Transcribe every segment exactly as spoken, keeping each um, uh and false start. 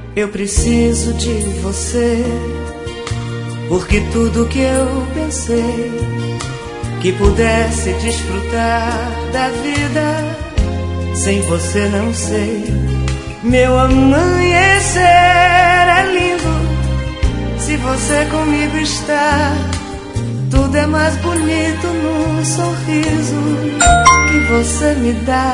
Eu preciso de você, porque tudo que eu pensei que pudesse desfrutar da vida, sem você não sei. Meu amanhecer é lindo, se você comigo está. Tudo é mais bonito no sorriso que você me dá.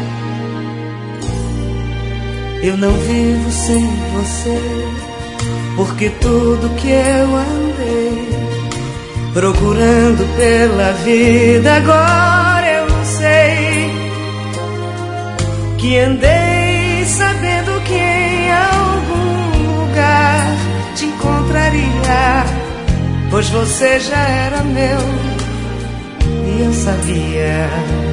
Eu não vivo sem você, porque tudo que eu andei procurando pela vida, agora eu sei que andei sabendo que em algum lugar te encontraria, pois você já era meu e eu sabia.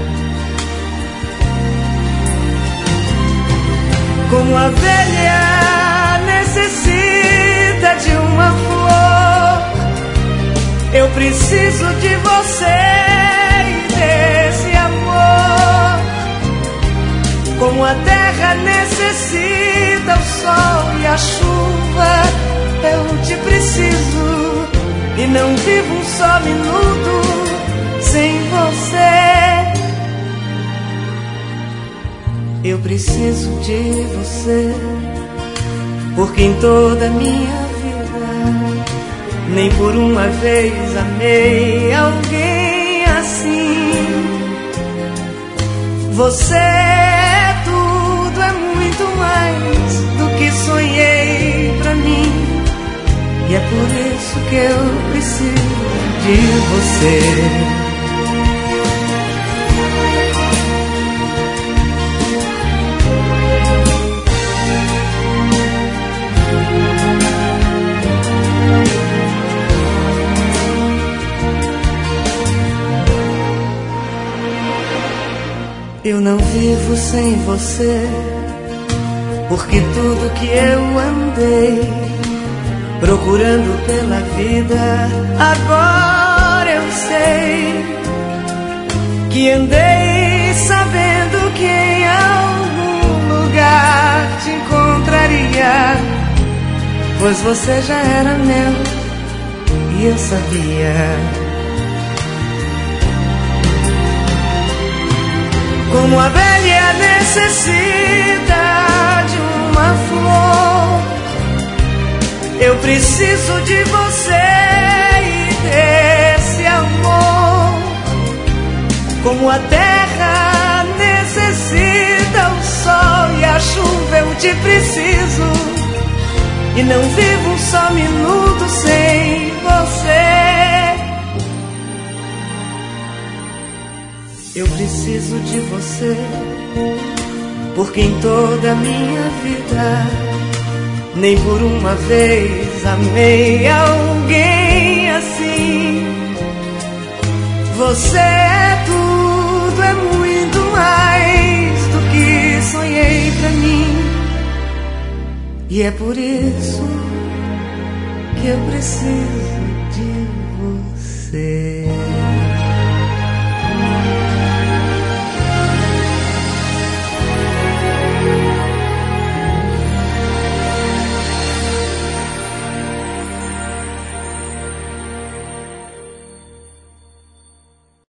Como a abelha necessita de uma flor, eu preciso de você e desse amor. Como a terra necessita o sol e a chuva, eu te preciso e não vivo um só minuto sem você. Eu preciso de você, porque em toda a minha vida nem por uma vez amei alguém assim. Você é tudo, é muito mais do que sonhei pra mim, e é por isso que eu preciso de você. Eu não vivo sem você, porque tudo que eu andei procurando pela vida, agora eu sei que andei sabendo que em algum lugar te encontraria, pois você já era meu e eu sabia. Como a abelha necessita de uma flor, eu preciso de você e desse amor. Como a terra necessita o sol e a chuva, eu te preciso e não vivo um só minuto sem você. Eu preciso de você, porque em toda a minha vida nem por uma vez amei alguém assim. Você é tudo, é muito mais do que sonhei pra mim, e é por isso que eu preciso